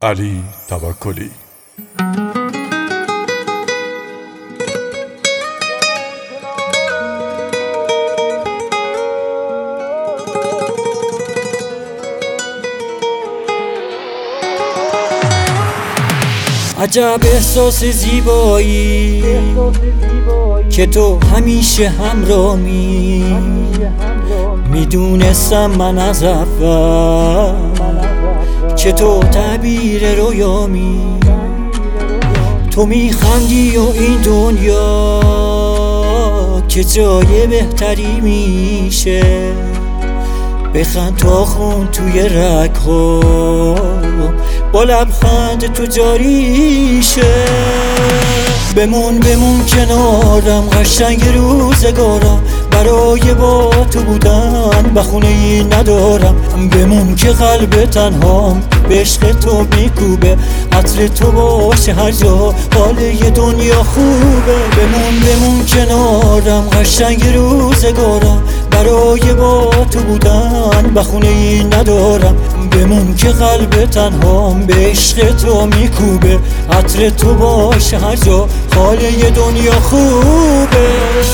علی توکلی. عجب احساس زیبایی که تو همیشه همراهی. میدونستم من از اول که تو تعبیر رویامی. تو میخندی و این دنیا که جای بهتری میشه. بخند تا خون توی رگ‌ها با لبخند تو جاری شه. بمون کنارم قشنگ روزگارم، برای با تو بودن بخونه ای ندارم. بمون که قلب تنهام به عشق تو میکوبه، عطر تو باشه هر جا حال یه دنیا خوبه. بمون کنارم قشنگ روزگارم، برای با تو بودن بخونه ای ندارم. بمون که قلب تنهام به عشق تو میکوبه، عطر تو باشه هر جا حال یه دنیا خوبه.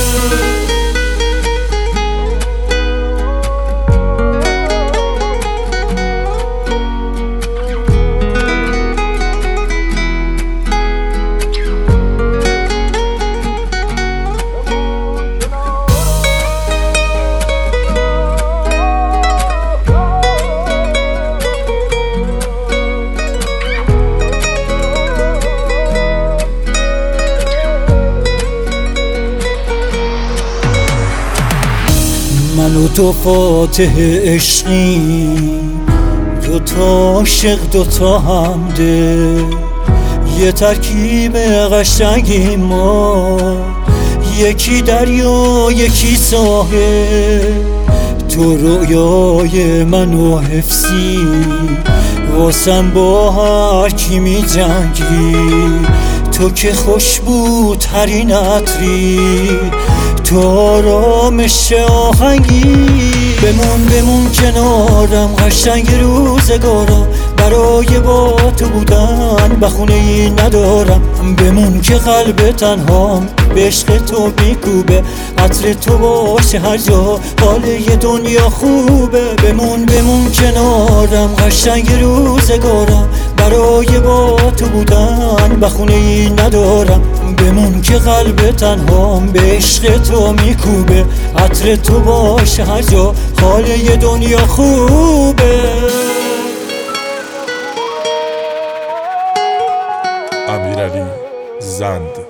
من و تو فاتح عشقی، دوتا عاشق دوتا همده، یه ترکیب قشنگی ما، یکی دریا یکی ساحل. تو رویای من و حفظی، واسم با هر کی می جنگی. تو که خوشبوترین عطری، تو آرامش آهنگی. بمون کنارم قشنگ روزگارم، برای با تو بودن بخونه ای ندارم. بمون که قلب تنهام به عشق تو میکوبه، عطر تو باشه هر جا حال یه دنیا خوبه. بمون کنارم قشنگ روزگارم، برای با تو بودن بخونه ای ندارم. بمون که قلب تنهام به عشق تو میکوبه، عطر تو باشه هر جا حال یه دنیا خوبه. امیرعلی زند.